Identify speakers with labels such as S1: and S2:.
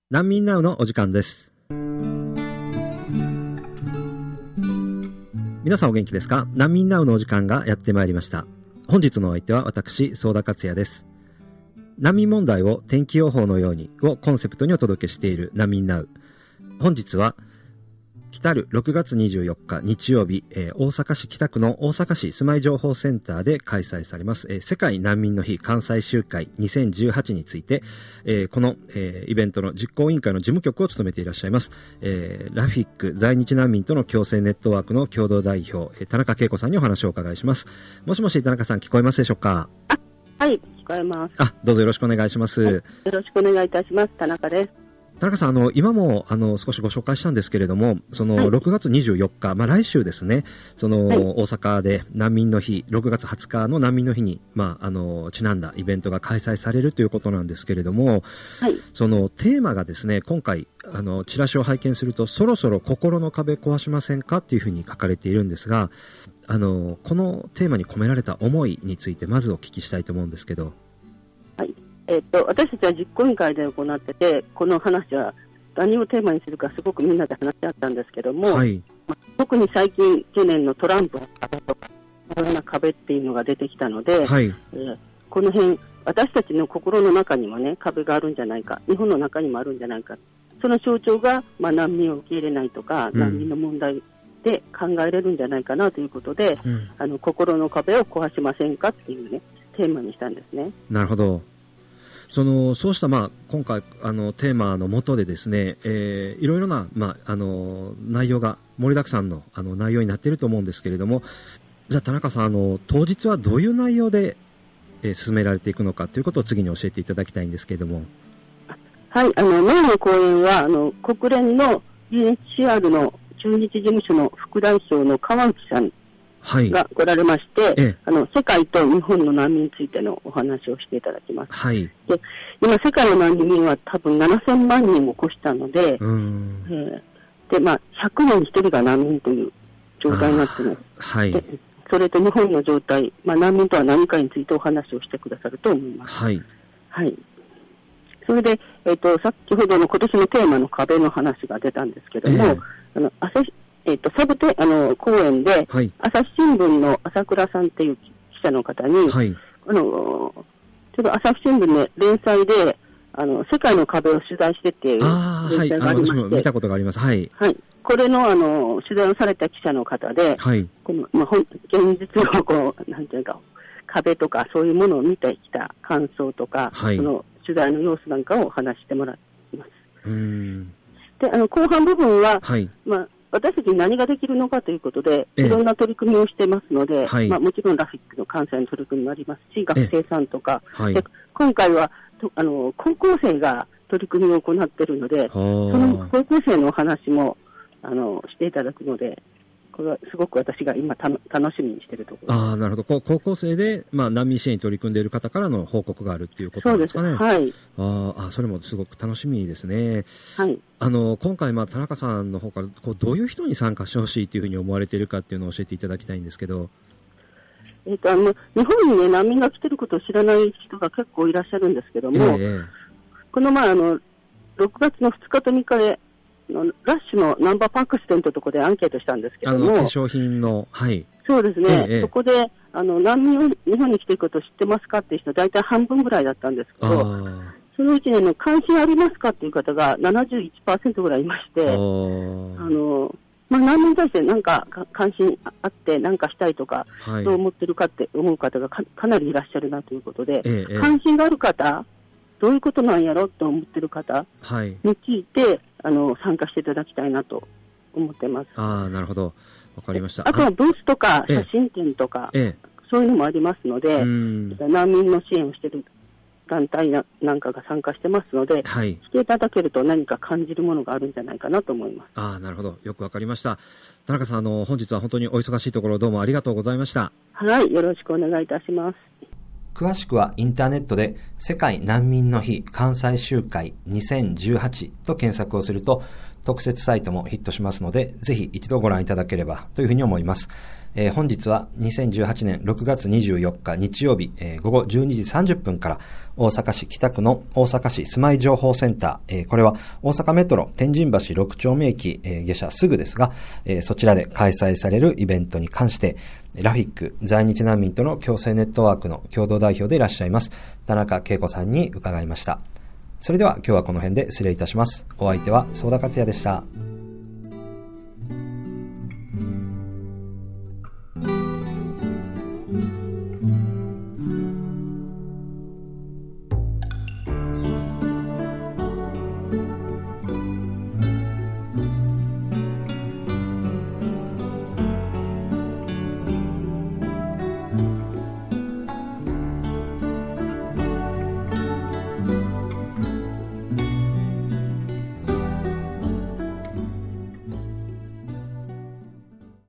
S1: 難民ナウのお時間です。皆さんお元気ですか？難民ナウのお時間がやってまいりました。本日のお相手は私、相田克也です。難民問題を天気予報のようにをコンセプトにお届けしている難民ナウ。本日は来たる6月24日日曜日、大阪市北区の大阪市住まい情報センターで開催されます、世界難民の日関西集会2018について、この、イベントの実行委員会の事務局を務めていらっしゃいます、ラフィック在日難民との共生ネットワークの共同代表、田中恵子さんにお話をお伺いします。もしもし田中さん、聞こえますでしょうか？
S2: はい、聞こえます。
S1: どうぞよろしくお願いします。
S2: はい、よろしくお願いいたします。田中です。
S1: 田中さん、今も少しご紹介したんですけれども、6月24日、来週ですね、大阪で難民の日、6月20日の難民の日に、ちなんだイベントが開催されるということなんですけれども、
S2: はい、
S1: そのテーマがですね、今回チラシを拝見すると、そろそろ心の壁壊しませんかっていうふうに書かれているんですが、このテーマに込められた思いについてまずお聞きしたいと思うんですけど。
S2: はい、私たちは実行委員会で行ってて、この話は何をテーマにするかすごくみんなで話し合ったんですけども、
S1: はい、
S2: 特に最近去年のトランプの壁とかいろんな壁っていうのが出てきたので、
S1: はい、
S2: この辺私たちの心の中にもね壁があるんじゃないか、日本の中にもあるんじゃないか、その象徴が、難民を受け入れないとか、難民の問題で考えれるんじゃないかなということで、心の壁を壊しませんかっていうねテーマにしたんですね。
S1: なるほど。そうした、今回テーマの下でですね、いろいろな、内容が盛りだくさんの、内容になっていると思うんですけれども、じゃあ田中さん、当日はどういう内容で、進められていくのかということを次に教えていただきたいんですけれども。
S2: はい、メインの講演は国連の UNHCR の駐日事務所の副代表の川内さんが来られまして、世界と日本の難民についてのお話をしていただきます。
S1: はい、
S2: で今世界の難民は多分7000万人を超したので、で100人に1人が難民という状態になっています。
S1: はい、
S2: でそれと日本の状態、難民とは何かについてお話をしてくださると思います。
S1: はい
S2: はい、それで、先ほどの今年のテーマの壁の話が出たんですけども、サブ講演で、
S1: はい、
S2: 朝日新聞の朝倉さんっていう記者の方に、
S1: はい、
S2: ちょっと朝日新聞で連載で世界の壁を取材してっていう連載がありまして、
S1: 私も見たことがあります。はい、
S2: はい、これの取材をされた記者の方で、
S1: はい、
S2: この現実のなんていうか壁とかそういうものを見てきた感想とか、
S1: はい、
S2: その取材の様子なんかを話してもらっています。で後半部分は、
S1: はい、
S2: 私たちに何ができるのかということで、いろんな取り組みをしてますので、
S1: はい、
S2: もちろんラフィックの関西の取り組みもありますし、学生さんとか、
S1: はい、
S2: で今回は高校生が取り組みを行っているので、その高校生のお話もしていただくので、これはすごく私が今楽しみにしているところです。
S1: なるほど。高校生で、難民支援に取り組んでいる方からの報告があるっていうことなんですかね。
S2: そうです。はい。
S1: それもすごく楽しみですね。
S2: はい。今
S1: 回、田中さんの方からどういう人に参加してほしいというふうに思われているかっていうのを教えていただきたいんですけど。
S2: 日本にね、難民が来てることを知らない人が結構いらっしゃるんですけども、この6月の2日と3日で、ラッシュのナンバーパークステンというところでアンケートしたんですけども、
S1: 化粧品の、はい。
S2: そうですね、そこで難民を日本に来ていることを知ってますかっていう人、大体半分ぐらいだったんですけど、そのうちに関心ありますかっていう方が 71% ぐらいいまして、難民に対して何か関心あって何かしたいとか、どう思ってるかって思う方が かなりいらっしゃるなということで、関心がある方、どういうことなんやろと思ってる方について、参加していただきたいなと思ってます。
S1: なるほど。わかりました。
S2: あとはブースとか写真展とか、そういうのもありますので、難民の支援をしている団体なんかが参加してますので、来ていただけると何か感じるものがあるんじゃないかなと思います。
S1: なるほど。よくわかりました。田中さん、本日は本当にお忙しいところどうもありがとうございました。
S2: はい、よろしくお願いいたします。
S1: 詳しくはインターネットで世界難民の日関西集会2018と検索をすると特設サイトもヒットしますので、ぜひ一度ご覧いただければというふうに思います。 本日は2018年6月24日日曜日、午後12時30分から大阪市北区の大阪市住まい情報センター、これは大阪メトロ天神橋6丁目駅、下車すぐですが、そちらで開催されるイベントに関して、ラフィック在日難民との共生ネットワークの共同代表でいらっしゃいます田中恵子さんに伺いました。それでは今日はこの辺で失礼いたします。お相手は相田克也でした。